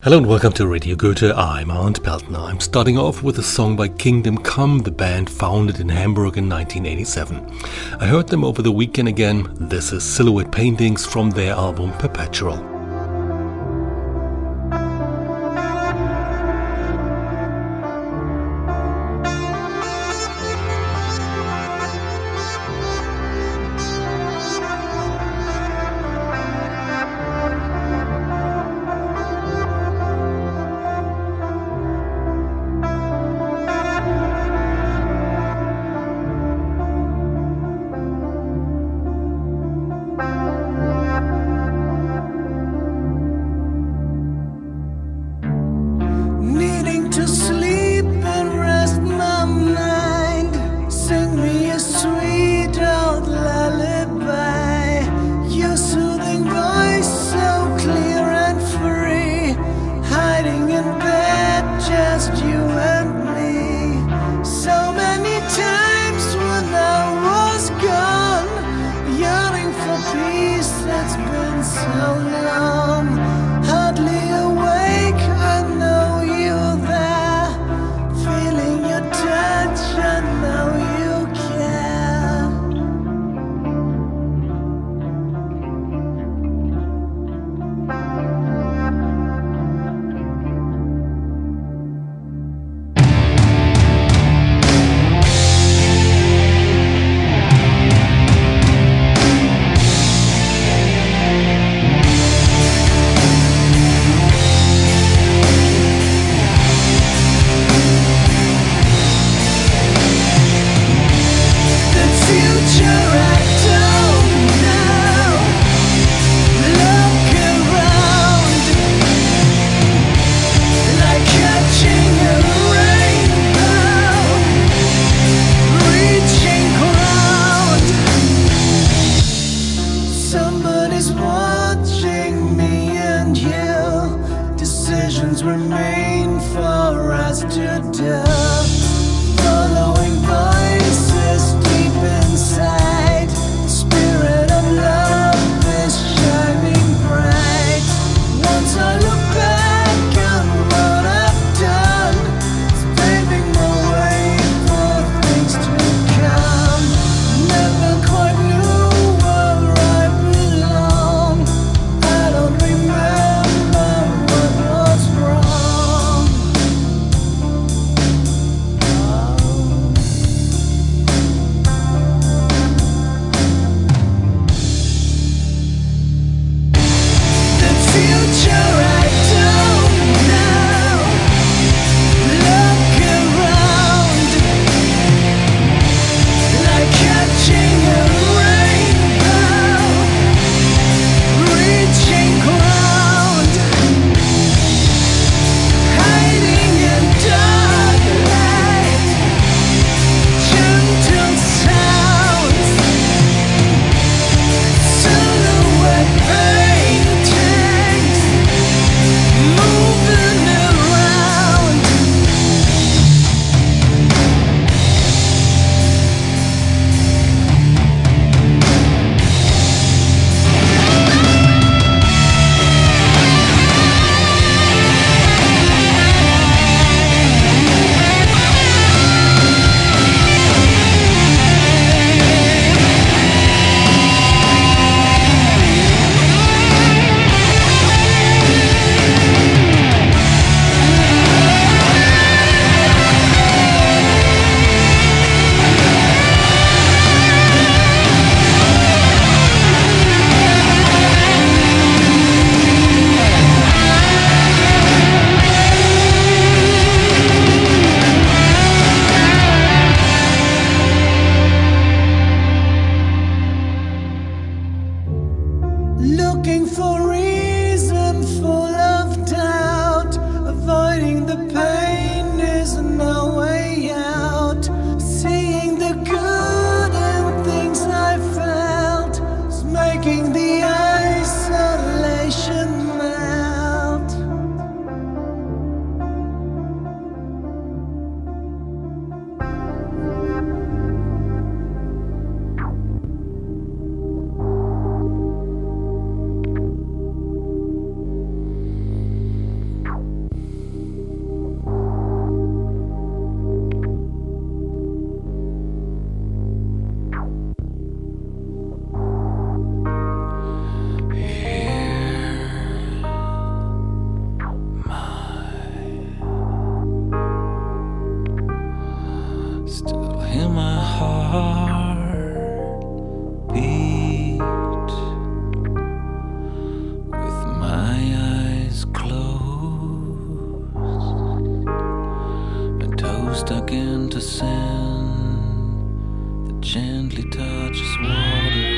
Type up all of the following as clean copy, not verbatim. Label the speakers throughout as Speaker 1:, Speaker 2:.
Speaker 1: Hello and welcome to Radio Goethe. I'm Arndt Peltner. I'm starting off with a song by Kingdom Come, the band founded in Hamburg in 1987. I heard them over the weekend again. This is Silhouette Paintings from their album Perpetual.
Speaker 2: stuck into sand that gently touches water.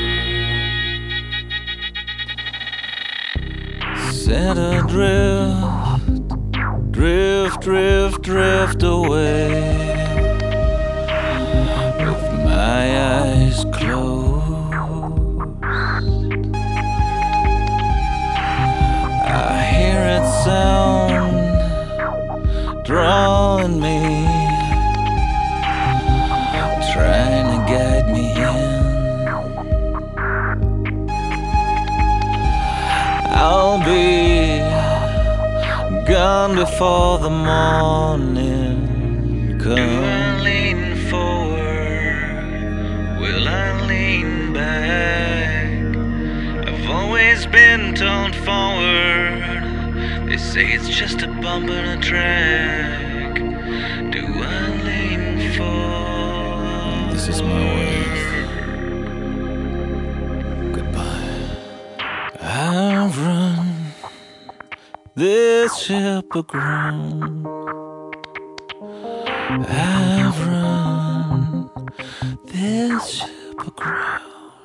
Speaker 2: Set adrift, drift, drift, drift away with my eyes closed. I hear it sound drawing me, trying to guide me in. I'll be gone before the morning comes. Do I lean forward? Will I lean back? I've always been torn forward. They say it's just a bump in a track. Do I lean forward? This is my way. Goodbye. I've run this ship aground. I've run this ship aground.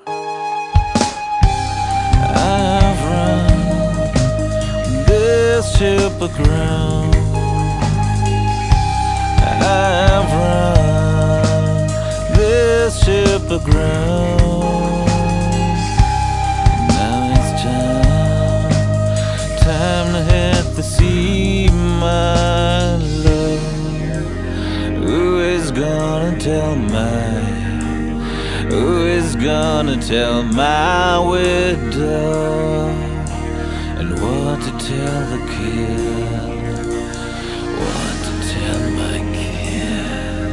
Speaker 2: I've run this ship aground. I've run this ship aground. Now it's time to hit the sea, my love. Who is gonna tell my widow, and what to tell the kid, what to tell my kid.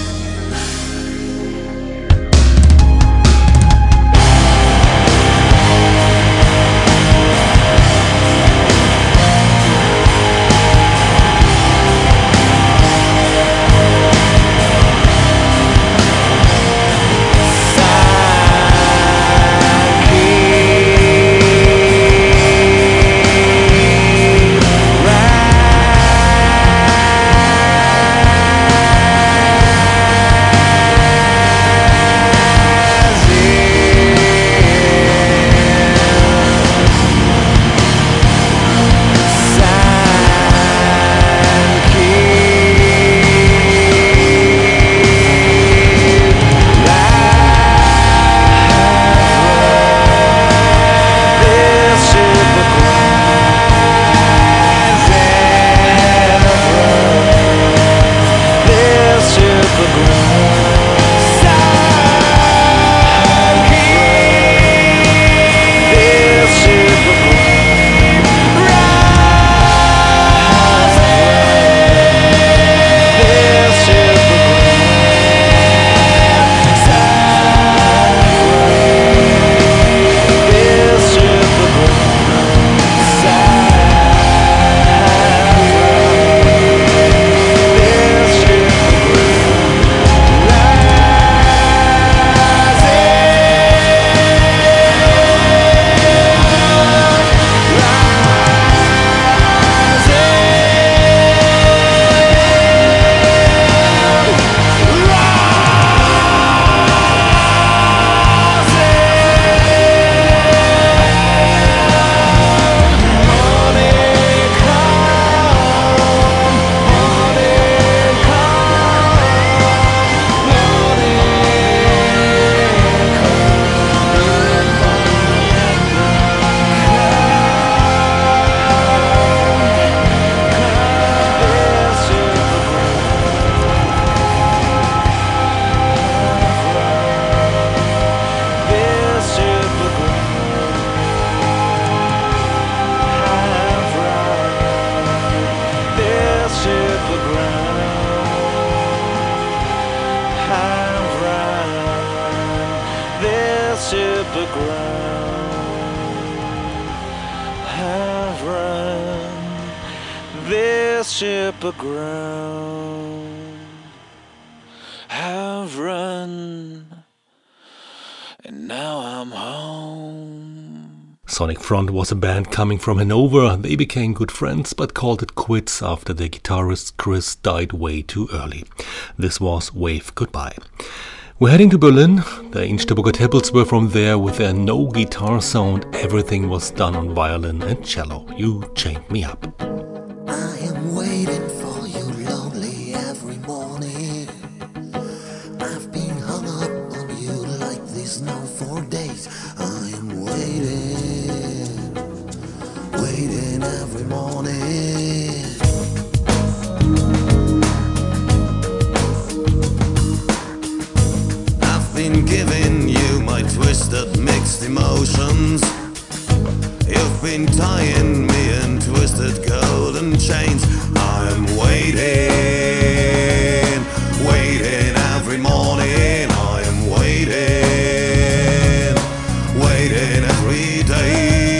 Speaker 2: Ship aground, have run this ship aground, have run, and now I'm home.
Speaker 1: Sonic Front was a band coming from Hanover. They became good friends but called it quits after their guitarist Chris died way too early. This was Wave Goodbye. We're heading to Berlin. The Innsbrucker Teppels were from there with their no guitar sound. Everything was done on violin and cello. You chained me up.
Speaker 3: I am waiting for you lonely every morning. I've been hung up on you like this now for days. I am waiting every morning. I've been giving you my twisted mixed emotions. You've been tying me in twisted golden chains. I'm waiting every morning. I am waiting every day.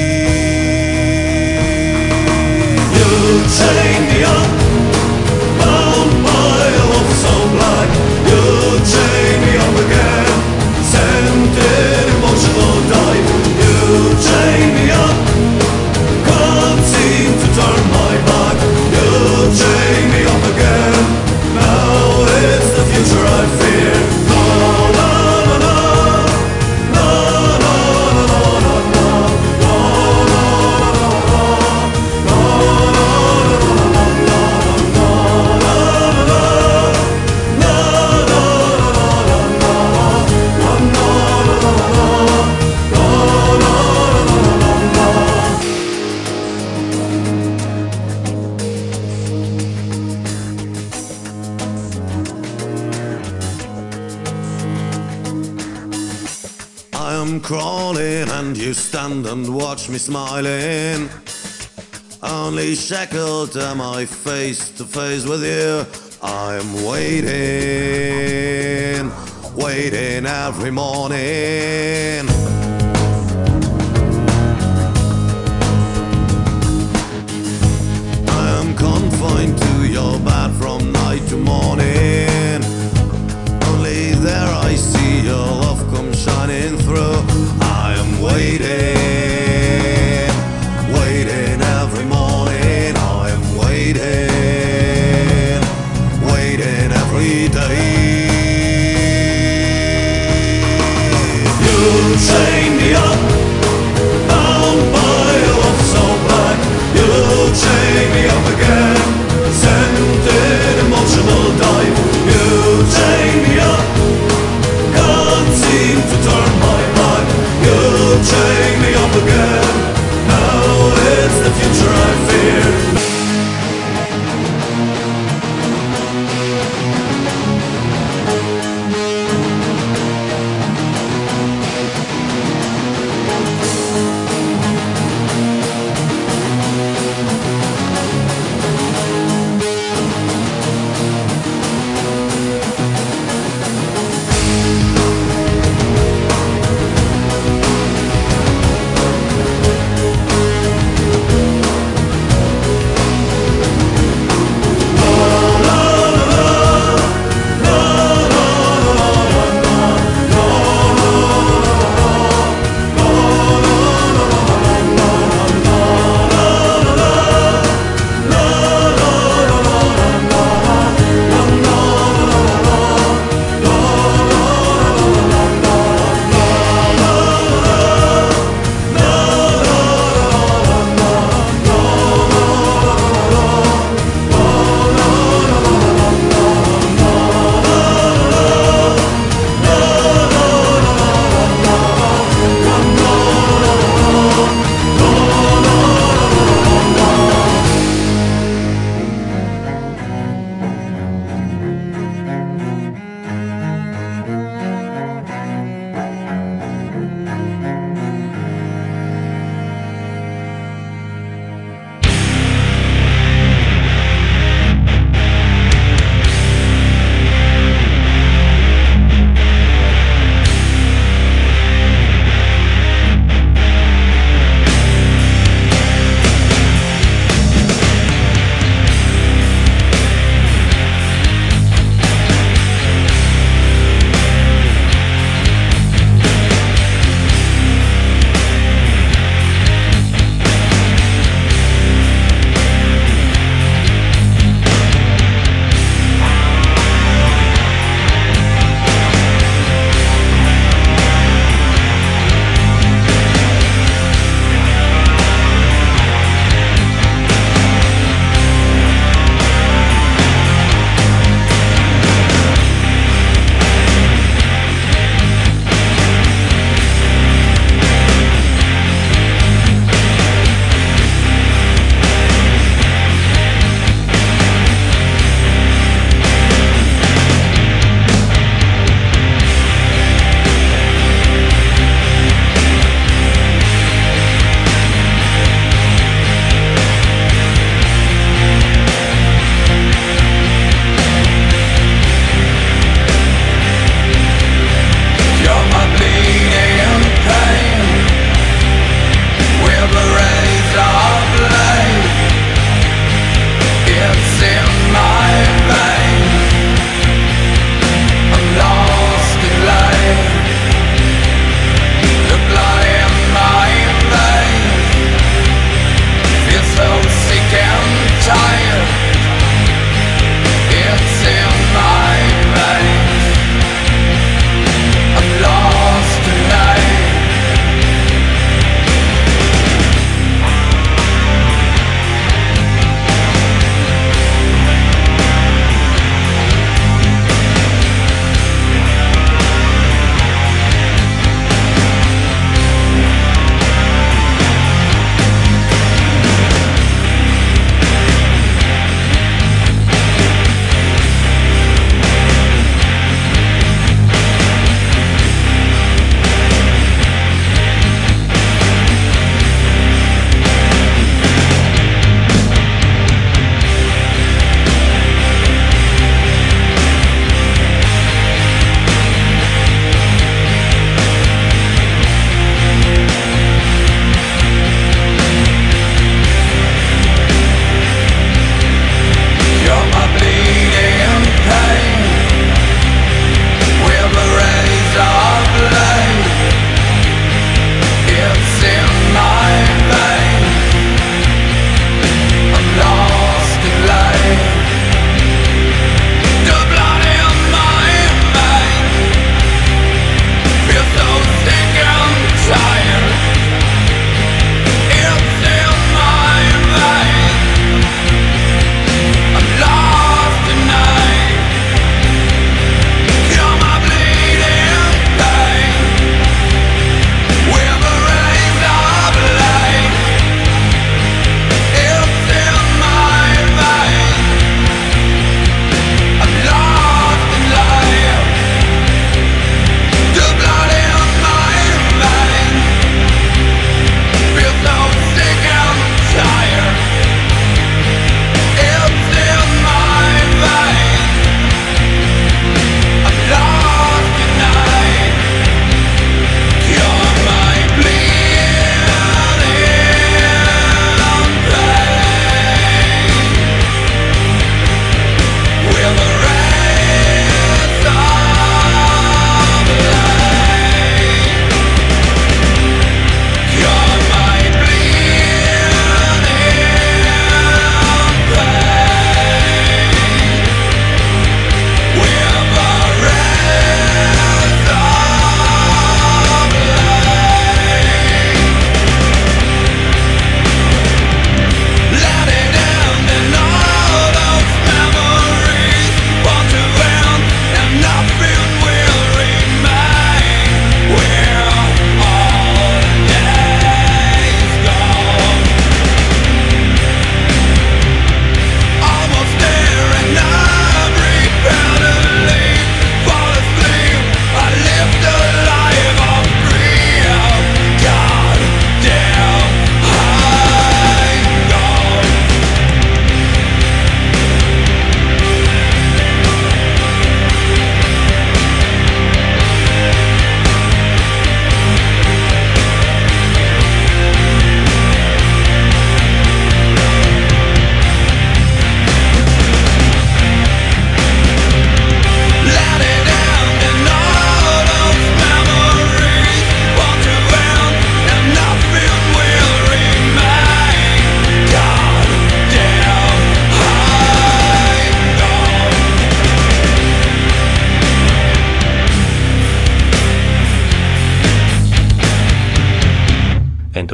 Speaker 3: You chain me up, bound by a love so black. You chain me up again, sent in emotional dive. You chain me up, can't seem to turn my back. You chain me up again, now it's the future I fear. No, no, no, no, no, no, no, no, no, no, I'm crawling and you stand and watch me smiling. Only shackled am I face to face with you. I'm waiting every morning. I am confined to your bed from night to morning. Only there I see your love come shining through. I am waiting every morning. I am waiting every day. You chain me up, bound by a love so black. You chain me up again, sent in emotional dive.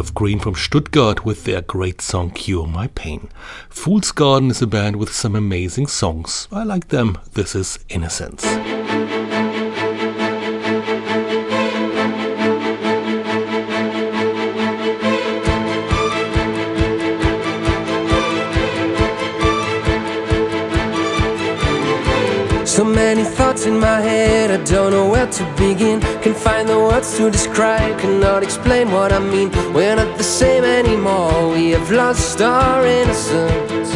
Speaker 1: of Green from Stuttgart with their great song Cure My Pain. Fool's Garden is a band with some amazing songs. I like them. This is Innocence.
Speaker 4: So many thoughts in my head, I don't know where to begin. Can't find the words to describe, cannot explain what I mean. We're not the same anymore, we have lost our innocence.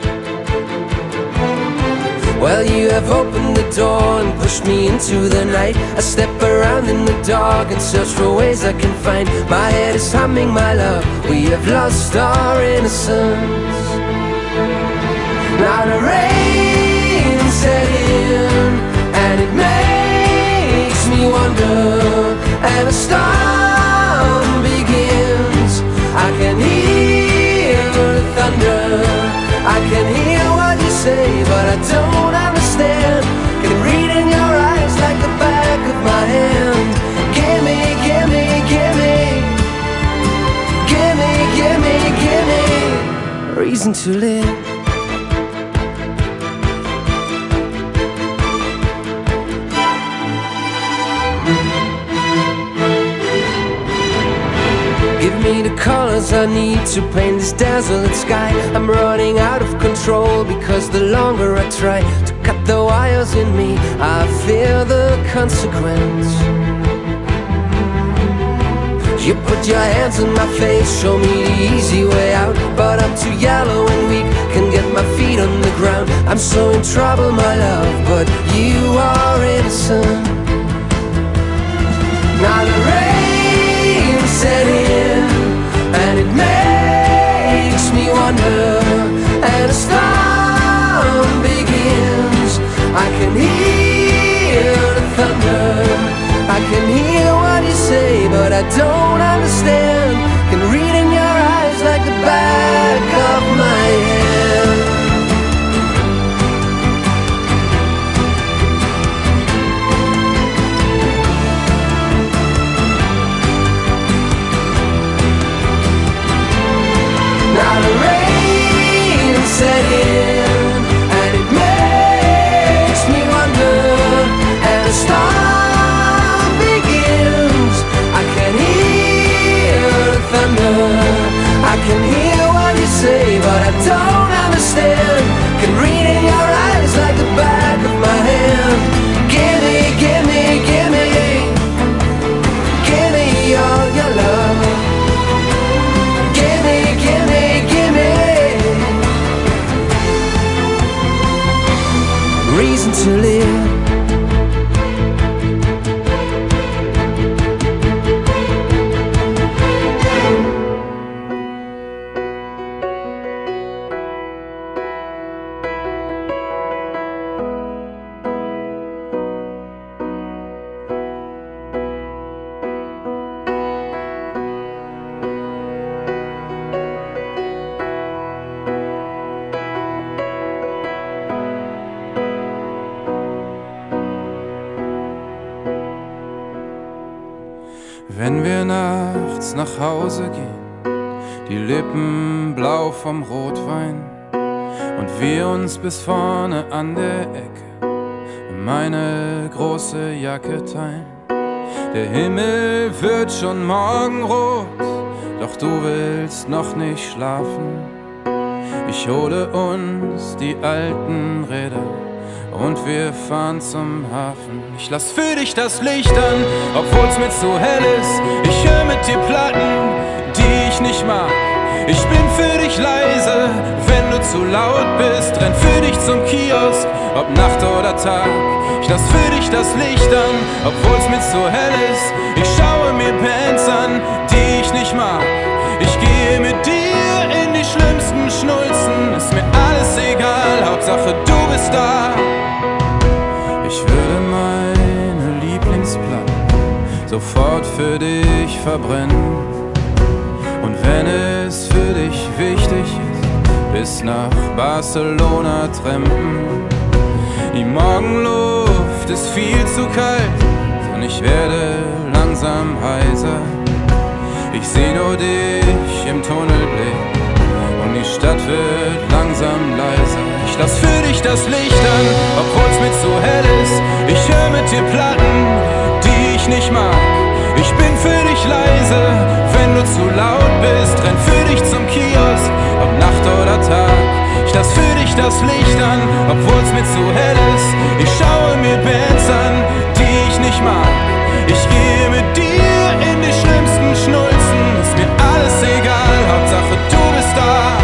Speaker 4: Well, you have opened the door and pushed me into the night. I step around in the dark and search for ways I can find. My head is humming, my love, we have lost our innocence. Now the rain set in, and it makes me wonder, and the storm begins. I can hear the thunder, I can hear what you say, but I don't understand. Can read in your eyes like the back of my hand. Gimme, gimme, gimme, gimme, gimme, gimme a reason to live. Give me the colors I need to paint this desolate sky. I'm running out of control because the longer I try to cut the wires in me, I fear the consequence. You put your hands on my face, show me the easy way out, but I'm too yellow and weak, can't get my feet on the ground. I'm so in trouble, my love, but you are innocent. Now the rain set in, and it makes me wonder, and a storm begins. I can hear the thunder, I can hear what you say, but I don't understand. Can read in your eyes like the back of my hand. Now the rain set in, and it makes me wonder, and the storm begins. I can hear the thunder, I can hear what you say, but I don't understand. Can read in your eyes like the back of my hand. Gimme, gimme, gimme, gimme all your love. Gimme, gimme, gimme reason to live.
Speaker 5: Wenn wir nachts nach Hause gehen, die Lippen blau vom Rotwein und wir uns bis vorne an der Ecke meine große Jacke teilen. Der Himmel wird schon morgenrot, doch du willst noch nicht schlafen. Ich hole uns die alten Räder und wir fahren zum Hafen. Ich lass für dich das Licht an, obwohl's mir zu hell ist. Ich höre mit dir Platten, die ich nicht mag. Ich bin für dich leise, wenn du zu laut bist. Renn für dich zum Kiosk, ob Nacht oder Tag. Ich lass für dich das Licht an, obwohl's mir zu hell ist. Ich schaue mir Bands an, die ich nicht mag. Ich gehe mit dir in die schlimmsten Schnulzen. Ist mir alles egal, Hauptsache du bist da. Ich würde meine Lieblingsplatten sofort für dich verbrennen. Und wenn es für dich wichtig ist, bis nach Barcelona trampen. Die Morgenluft ist viel zu kalt und ich werde langsam heiser. Ich seh seh nur dich im Tunnelblick und die Stadt wird langsam leiser. Ich lass für dich das Licht an, obwohl's mir zu hell ist. Ich hör mit dir Platten, die ich nicht mag. Ich bin für dich leise, wenn du zu laut bist. Renn für dich zum Kiosk, ob Nacht oder Tag. Ich lass für dich das Licht an, obwohl's mir zu hell ist. Ich schaue mir Bands an, die ich nicht mag. Ich gehe mit dir in die schlimmsten Schnulzen. Ist mir alles egal, Hauptsache du bist da.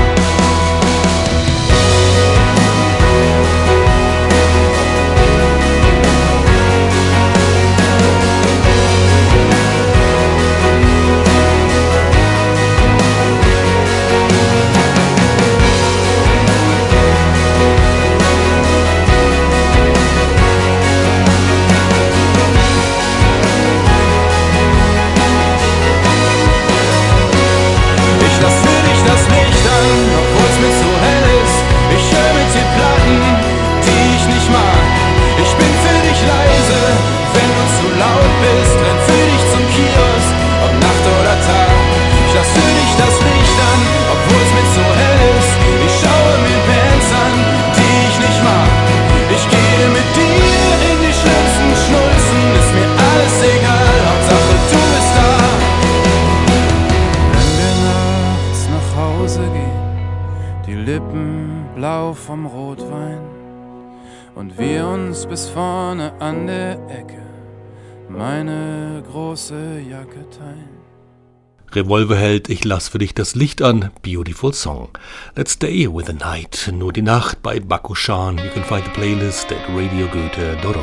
Speaker 5: Vom Rotwein und wir uns bis vorne an der Ecke meine große Jacke teilen.
Speaker 1: Revolverheld, ich lass für dich das Licht an, beautiful song. Let's stay with the night, nur die Nacht bei Bakushan. You can find the playlist at radiogoethe.org.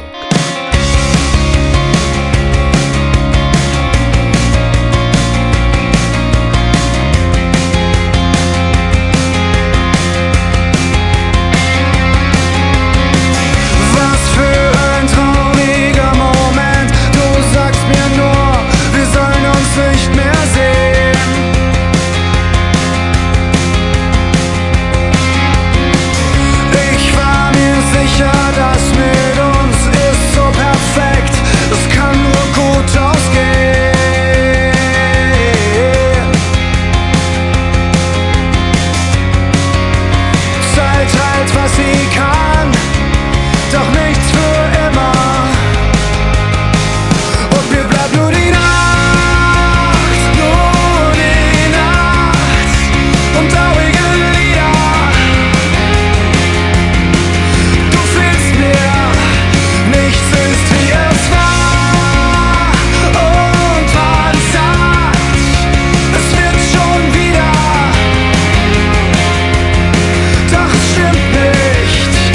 Speaker 3: Doch es stimmt nicht.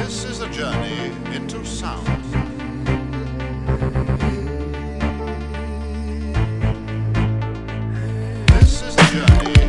Speaker 3: This is a journey into sound. This is a journey.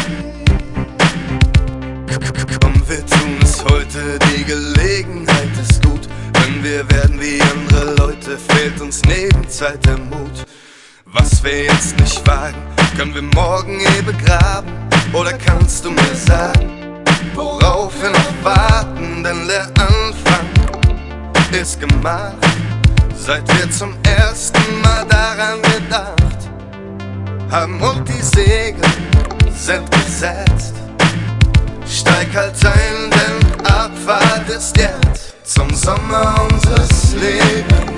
Speaker 6: Komm, wir tun es heute, die Gelegenheit ist gut. Wenn wir werden wie andere Leute, fehlt uns neben Zeit der Mut. Was wir jetzt nicht wagen, können wir morgen begraben. Oder kannst du mir sagen, worauf wir noch warten? Denn der Anfang ist gemacht, seit wir zum ersten Mal daran gedacht haben. Und die Segel sind gesetzt. Steig halt ein, denn Abfahrt ist jetzt zum Sommer unseres Lebens.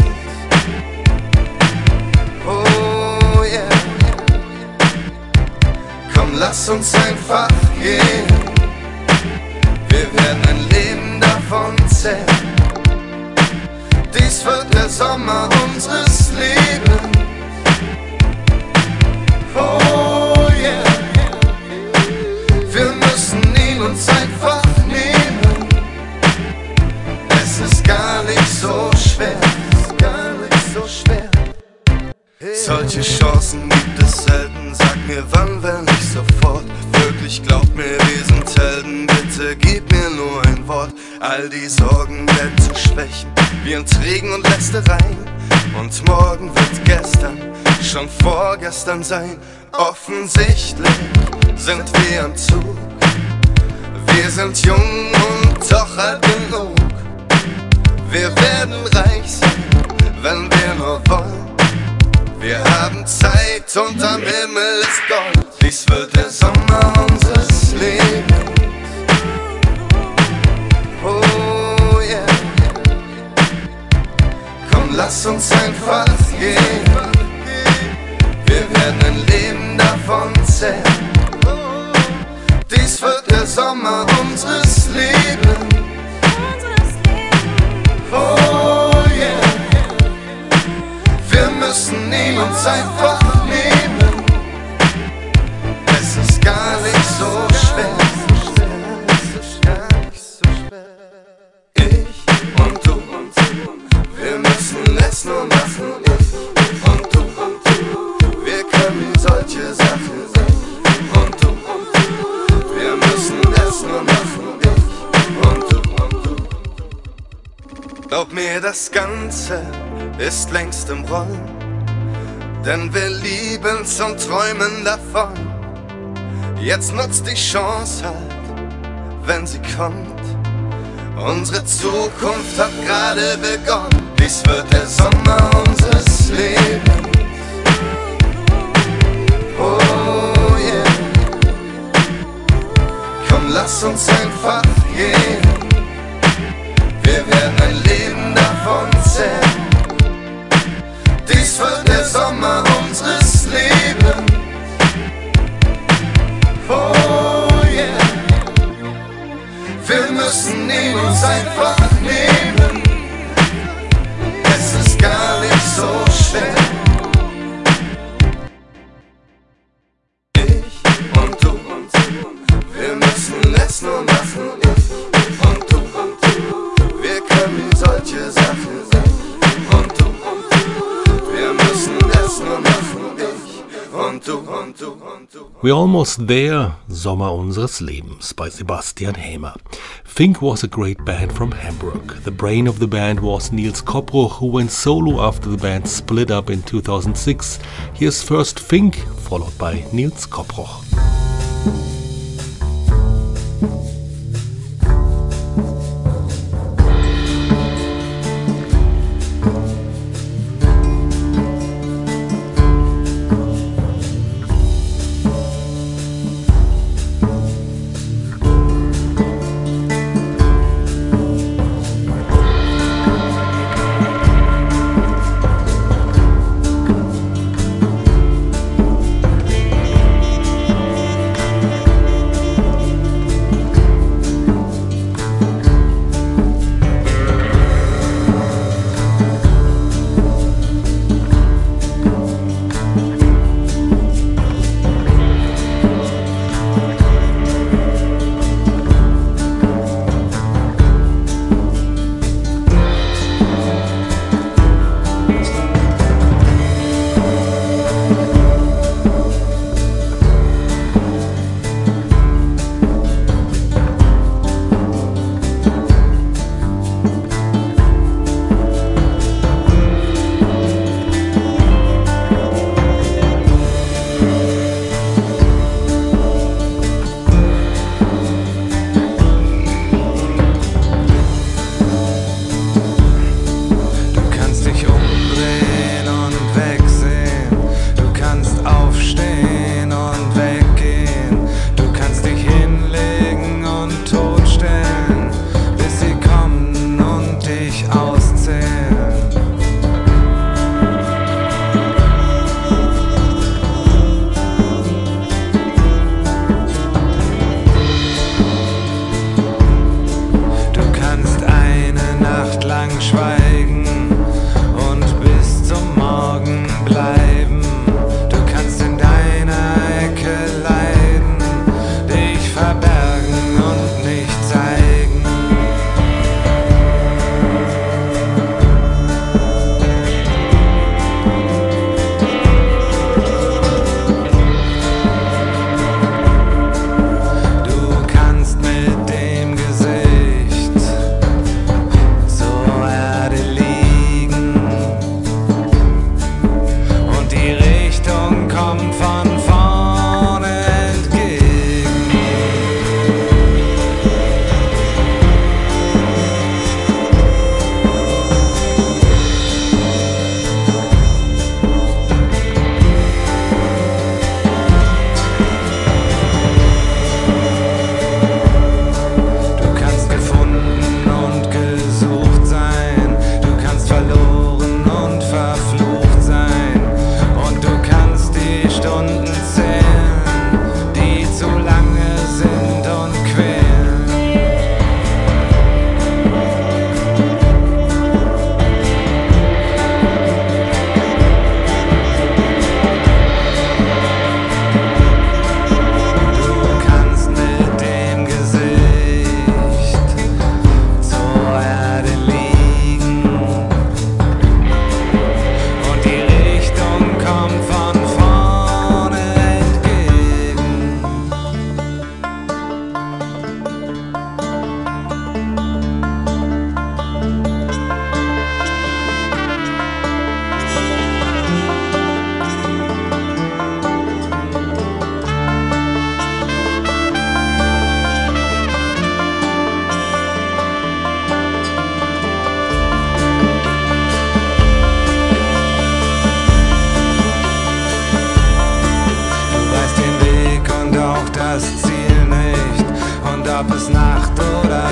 Speaker 6: Oh yeah. Komm, lass uns einfach gehen. Wir werden ein Leben davon zählen. Dies wird der Sommer unseres Lebens. Oh yeah. Wir müssen ihn uns einfach nehmen. Es ist gar nicht so schwer. Gar nicht so schwer. Solche Chancen gibt es selten. Sag mir wann, wenn nicht sofort. Wirklich glaub mir, wir sind Helden. Bitte gib mir nur ein Wort. All die Sorgen werden zu Schwächen wie Intrigen und Lästereien. Und morgen wird gestern schon vorgestern sein. Offensichtlich sind wir am Zug. Wir sind jung und doch alt genug. Wir werden reich sein, wenn wir nur wollen. Wir haben Zeit und am Himmel ist Gold. Dies wird der Sommer unseres Lebens. Oh yeah. Komm, lass uns einfach gehen. Wir werden ein Leben davon zählen. Dies wird der Sommer unseres Lebens. Oh yeah. Wir müssen ihn uns einfach nehmen. Es ist gar nicht so schwer. Ich und du, wir müssen es nur machen. Ich und du, wir können solche Sachen sehen. Und du, wir müssen es nur machen. Ich und du. Glaub mir, das Ganze ist längst im Rollen, denn wir lieben's und träumen davon. Jetzt nutzt die Chance halt, wenn sie kommt. Unsere Zukunft hat gerade begonnen. Dies wird der Sommer unseres Lebens. Oh yeah. Komm, lass uns einfach gehen. Wir werden ein Leben davon zählen. Dies wird der Sommer unseres Lebens. Oh yeah. Wir müssen ihn uns einfach nehmen. Es ist gar nicht so schwer. Ich und du, wir müssen es nur machen. Ich und du, wir können solche Sachen sehen. Und du, wir müssen es nur machen. Ich und du, und du, und du.
Speaker 1: We're Almost There, Sommer unseres Lebens by Sebastian Hämer. Fink was a great band from Hamburg. The brain of the band was Nils Koppruch, who went solo after the band split up in 2006. Here's first Fink, followed by Nils Koppruch.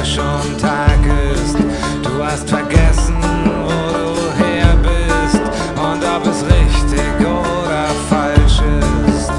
Speaker 5: schon Tag ist. Du hast vergessen, wo du her bist und ob es richtig oder falsch ist.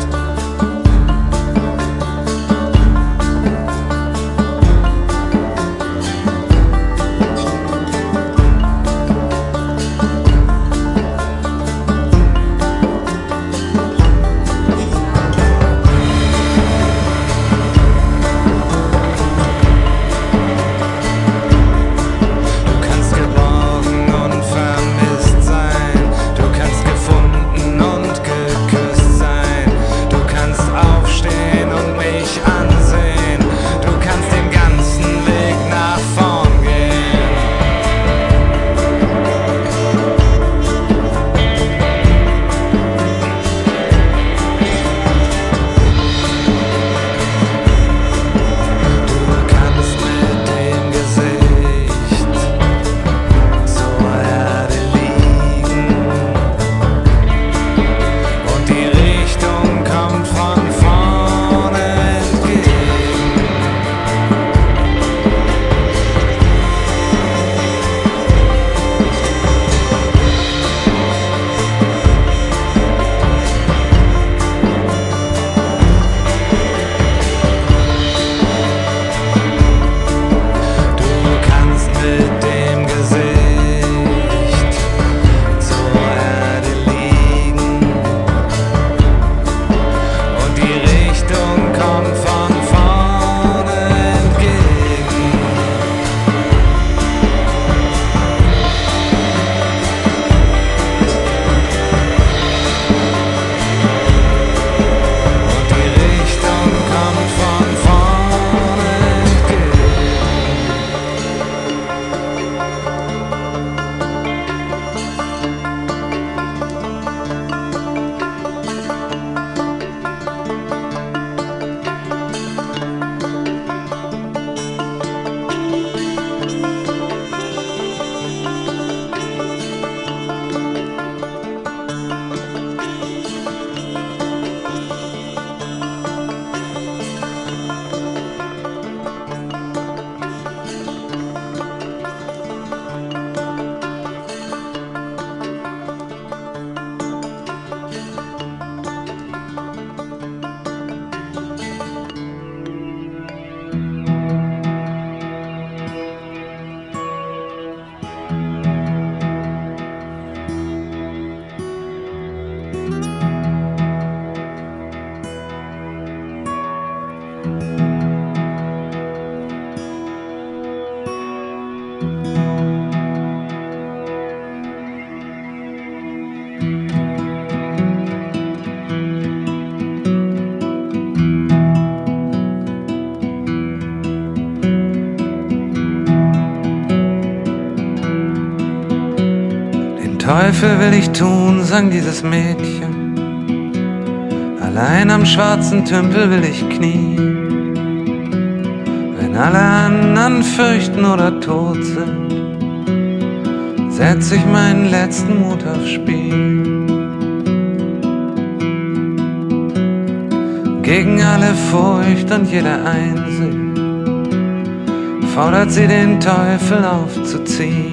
Speaker 7: Teufel will ich tun, sang dieses Mädchen. Allein am schwarzen Tümpel will ich knien. Wenn alle anderen fürchten oder tot sind, setz ich meinen letzten Mut aufs Spiel. Gegen alle Furcht und jede Einsicht fordert sie den Teufel aufzuziehen.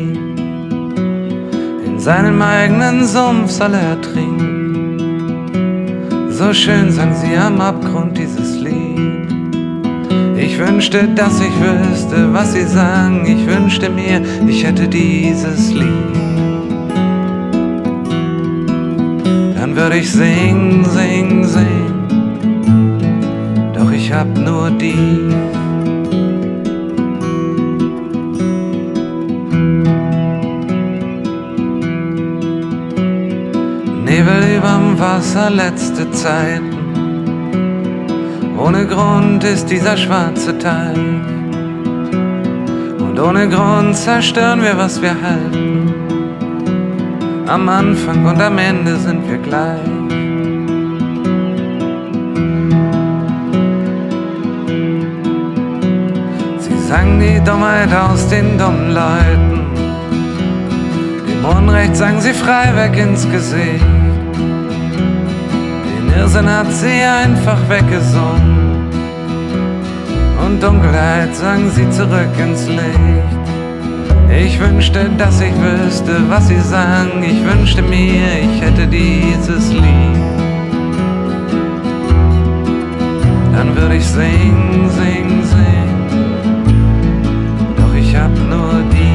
Speaker 7: In seinem eigenen Sumpf soll er trinken. So schön sang sie am Abgrund dieses Lied. Ich wünschte, dass ich wüsste, was sie sang. Ich wünschte mir, ich hätte dieses Lied. Dann würde ich singen, singen, singen. Doch ich hab nur die. Nebel überm Wasser, letzte Zeiten. Ohne Grund ist dieser schwarze Teil. Und ohne Grund zerstören wir, was wir halten. Am Anfang und am Ende sind wir gleich. Sie sang die Dummheit aus den dummen Leuten. Dem Unrecht sang sie frei weg ins Gesicht. Den Irrsinn hat sie einfach weggesungen. und Dunkelheit sagen sie zurück ins Licht. Ich wünschte, dass ich wüsste, was sie sagen. Ich wünschte mir, ich hätte dieses Lied. Dann würde ich singen, singen, singen. Doch ich hab nur dies.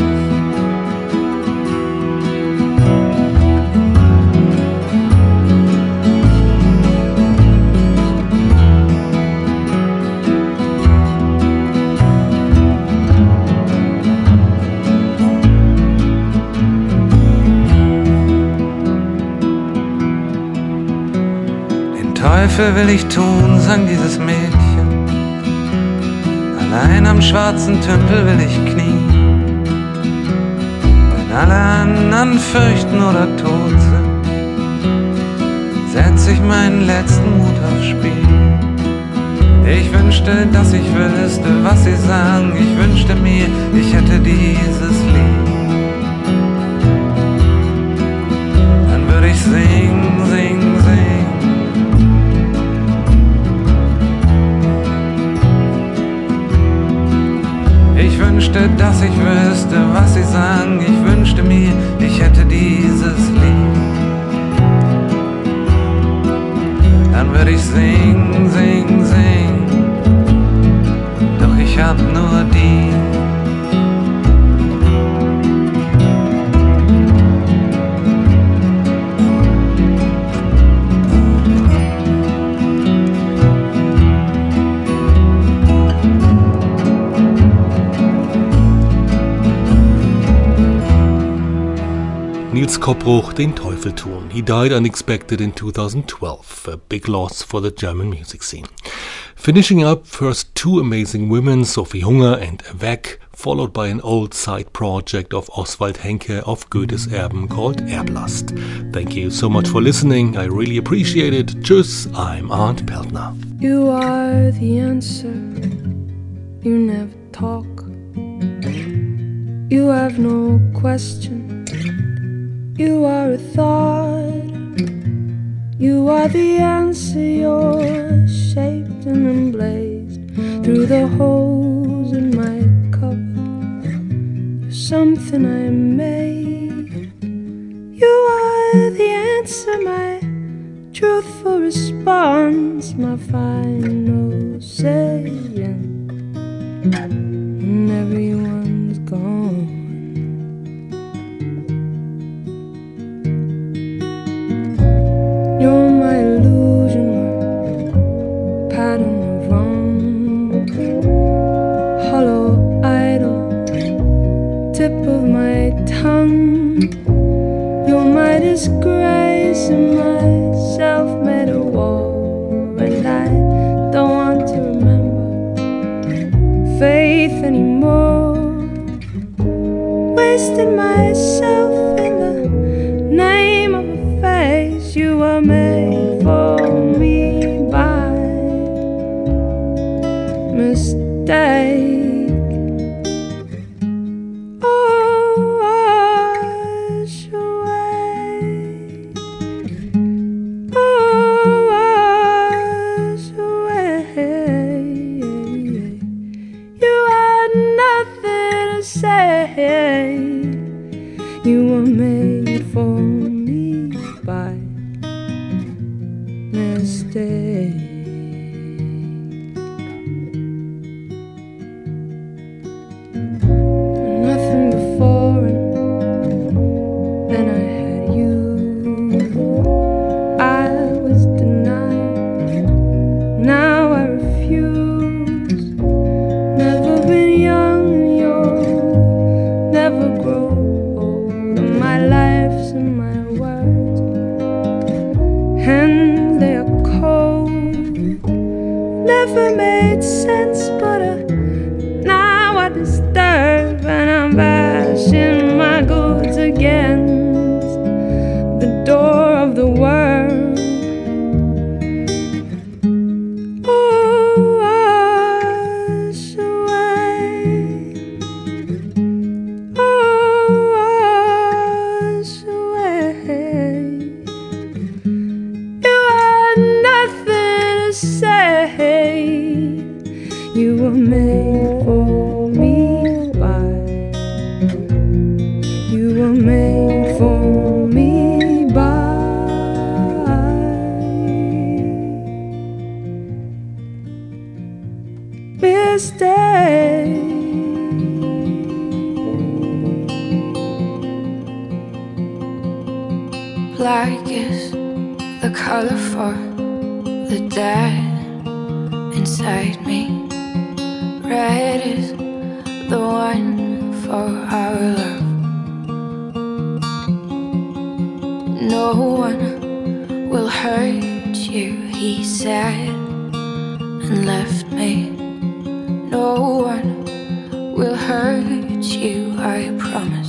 Speaker 7: Teufel will ich tun, sang dieses Mädchen. Allein am schwarzen Tümpel will ich knien. Wenn alle anderen fürchten oder tot sind, setz ich meinen letzten Mut aufs Spiel. Ich wünschte, dass ich wüsste, was sie sagen. Ich wünschte mir, ich hätte dieses Lied. Dann würde ich singen, singen, singen. Ich wünschte, dass ich wüsste, was sie sagen. Ich wünschte mir, ich hätte dieses Lied. Dann würde ich singen, singen, singen. Doch ich hab nur die.
Speaker 1: Niels Koppbruch, Den Teufel tun. He died unexpected in 2012, a big loss for the German music scene. Finishing up, first two amazing women, Sophie Hunger and Weg, followed by an old side project of Oswald Henke of Goethes Erben called Erblast. Thank you so much for listening, I really appreciate it. Tschüss, I'm Arndt Peltner.
Speaker 4: You are the answer, you never talk. You have no question. You are a thought. You are the answer. You're shaped and emblazed through the holes in my cup. You're something I made. You are the answer, my truthful response, my final saying when everyone's gone. You're my illusion, my pattern of wrong, hollow idol, tip of my tongue. You're my disgrace and my self-made war, and I don't want to remember faith anymore. Wasted myself in the name of a face you were made for me by mistake. Oh, wash away. Oh, wash away. You had nothing to say. You were made for me by mistake. Nothing before, and then I had you. I was denied, now I refuse. Never been young and you'll never grow old. And my life's and my words, and they are cold. Never made sense, but now I disturb, and I'm bashing my goods against the door of the world. Oh, wash away. Oh, wash away. You had nothing to say.
Speaker 8: Black is the color for the dead inside me. Red is the one for our love. No one will hurt you, he said, and left me. No one will hurt you, I promise.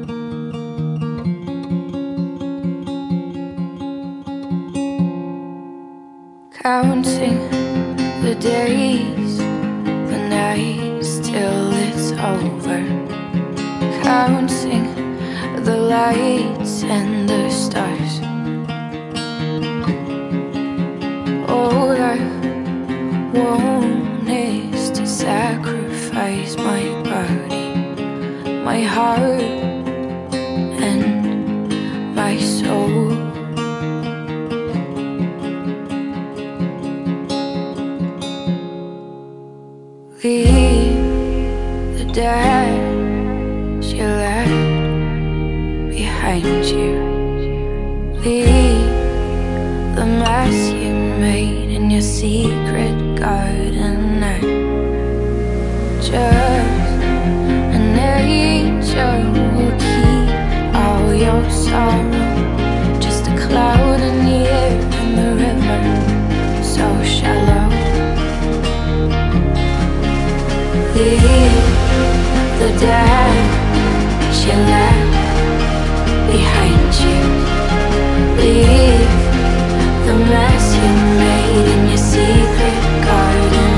Speaker 8: Counting the days, the nights till it's over. Counting the lights and the stars. All I want is to sacrifice my body, my heart and my soul. Leave the dash you left behind you. Leave the mess you made in your secret garden. I'm just an angel will keep all your sorrow. Just a cloud in the air and the river so shallow. Leave the dash you left behind you. Leave the mess you made in your secret garden.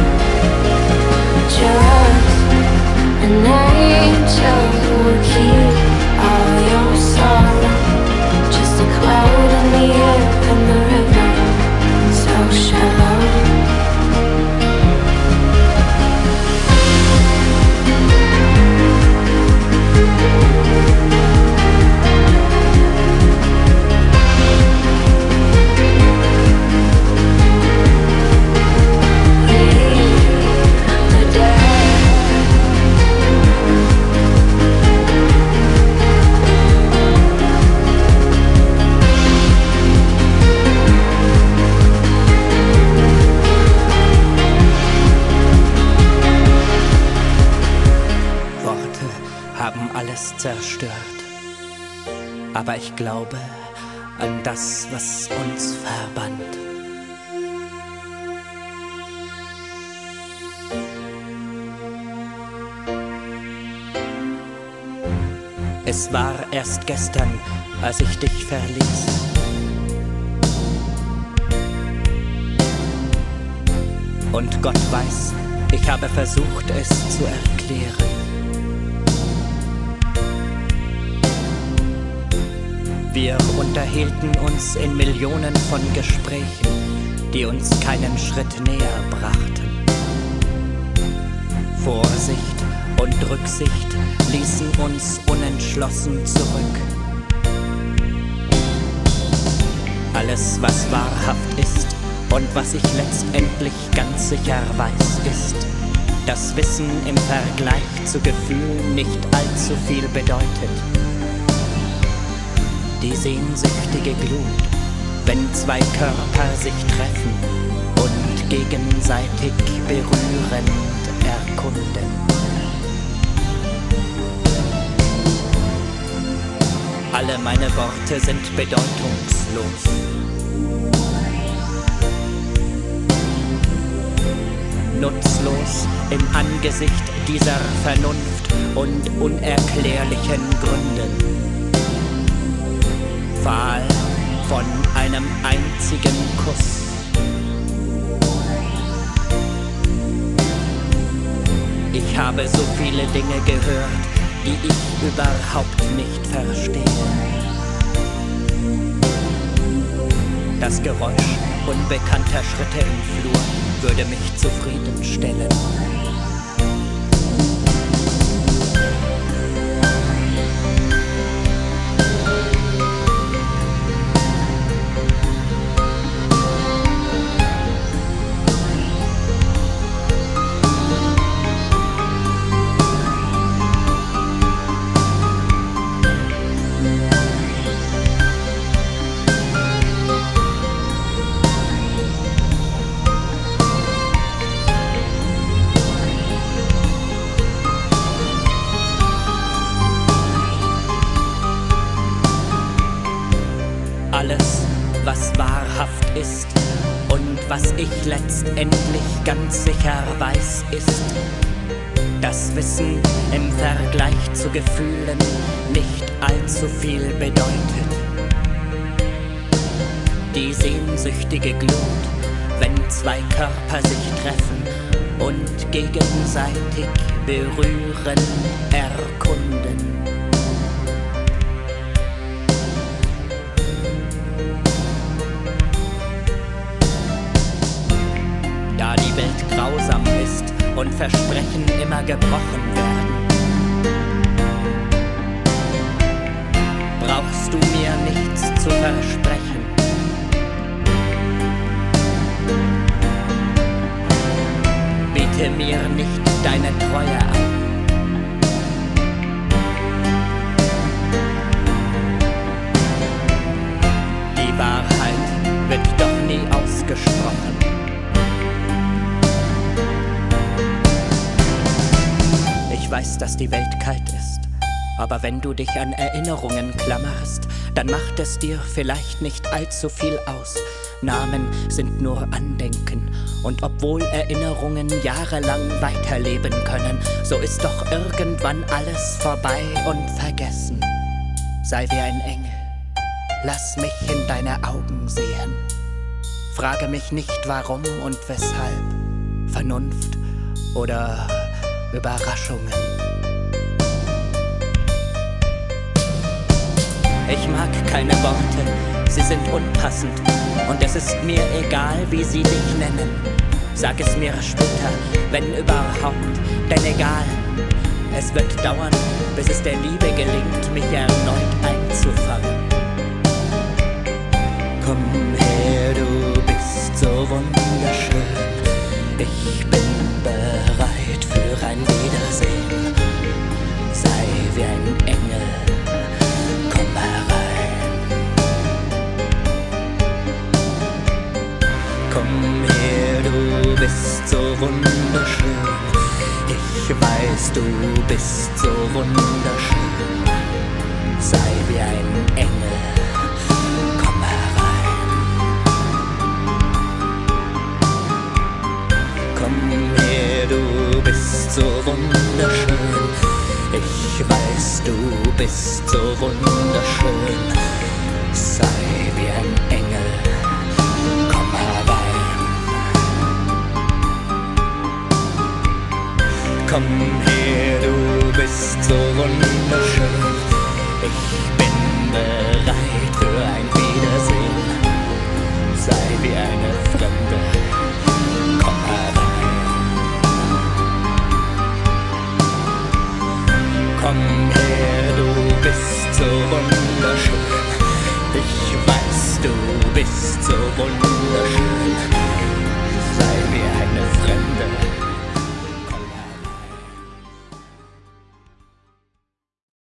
Speaker 8: Just an angel will keep all your sorrow. Just a cloud in the air and the river so shallow.
Speaker 9: Zerstört. Aber ich glaube an das, was uns verband. Es war erst gestern, als ich dich verließ. Und Gott weiß, ich habe versucht, es zu erklären. Wir unterhielten uns in Millionen von Gesprächen, die uns keinen Schritt näher brachten. Vorsicht und Rücksicht ließen uns unentschlossen zurück. Alles, was wahrhaft ist und was ich letztendlich ganz sicher weiß, ist, dass Wissen im Vergleich zu Gefühl nicht allzu viel bedeutet. Die sehnsüchtige Glut, wenn zwei Körper sich treffen und gegenseitig berührend erkunden. Alle meine Worte sind bedeutungslos. Nutzlos im Angesicht dieser Vernunft und unerklärlichen Gründen. Fahl von einem einzigen Kuss. Ich habe so viele Dinge gehört, die ich überhaupt nicht verstehe. Das Geräusch unbekannter Schritte im Flur würde mich zufriedenstellen. wahrhaft ist und was ich letztendlich ganz sicher weiß, ist, dass Wissen im Vergleich zu Gefühlen nicht allzu viel bedeutet. Die sehnsüchtige Glut, wenn zwei Körper sich treffen und gegenseitig berühren, erkunden. Da die Welt grausam ist und Versprechen immer gebrochen werden, brauchst du mir nichts zu versprechen. Biete mir nicht deine Treue an. Die Wahrheit wird doch nie ausgesprochen. Ich weiß, dass die Welt kalt ist, aber wenn du dich an Erinnerungen klammerst, dann macht es dir vielleicht nicht allzu viel aus. Namen sind nur Andenken, und obwohl Erinnerungen jahrelang weiterleben können, so ist doch irgendwann alles vorbei und vergessen. Sei wie ein Engel, lass mich in deine Augen sehen. Frage mich nicht warum und weshalb, Vernunft oder Überraschungen. Ich mag keine Worte, sie sind unpassend und es ist mir egal, wie sie dich nennen. Sag es mir später, wenn überhaupt, denn egal, es wird dauern, bis es der Liebe gelingt, mich erneut einzufangen. Komm her, du bist so wunderschön, ich bin bereit für ein Wiedersehen. Sei wie ein Engel, komm herein. Komm her, du bist so wunderschön. Ich weiß, du bist so wunderschön. Sei wie ein Engel, komm herein. Komm her, du bist so wunderschön. Ich weiß, du bist so wunderschön. Sei wie ein Engel, komm herein. Komm her, du bist so wunderschön. Ich bin bereit für ein Wiedersehen. Sei wie eine Fremde, komm herein. Komm her,